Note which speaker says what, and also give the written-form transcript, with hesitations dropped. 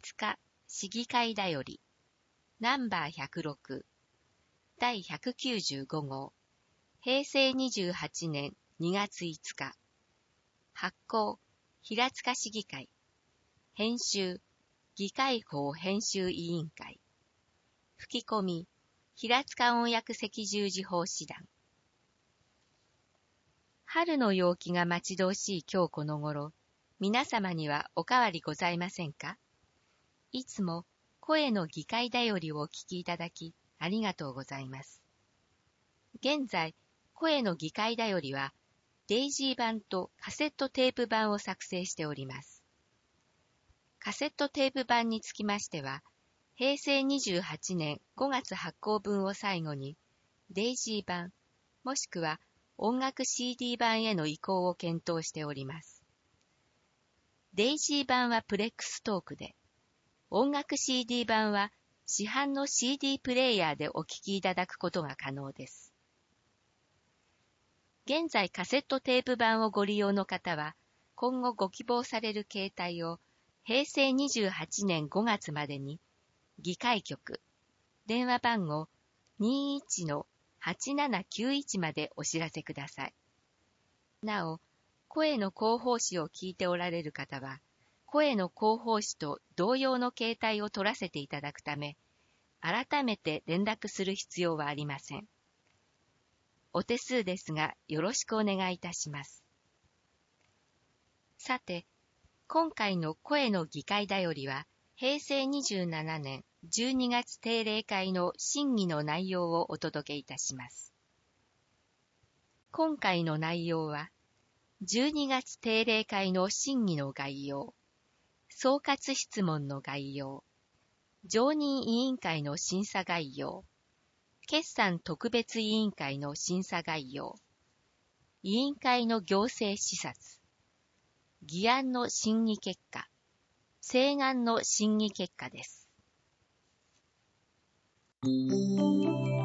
Speaker 1: 日市議会だよりナンバー106第195号平成28年2月5日発行平塚市議会編集議会法編集委員会吹き込み平塚音訳赤十字法師団春の陽気が待ち遠しい今日この頃、皆様にはお変わりございませんか？いつも声の議会だよりをお聞きいただきありがとうございます。現在、声の議会だよりは、デイジー版とカセットテープ版を作成しております。カセットテープ版につきましては、平成28年5月発行分を最後に、デイジー版、もしくは音楽 CD 版への移行を検討しております。デイジー版はプレックストークで、音楽 CD 版は市販の CD プレイヤーでお聴きいただくことが可能です。現在カセットテープ版をご利用の方は、今後ご希望される形態を平成28年5月までに、議会局、電話番号 21-8791 までお知らせください。なお、声の広報誌を聞いておられる方は、声の広報誌と同様の形態を取らせていただくため、改めて連絡する必要はありません。お手数ですが、よろしくお願いいたします。さて、今回の声の議会だよりは、平成27年12月定例会の審議の内容をお届けいたします。今回の内容は、12月定例会の審議の概要、総括質問の概要、常任委員会の審査概要、決算特別委員会の審査概要、委員会の行政視察、議案の審議結果、請願の審議結果です。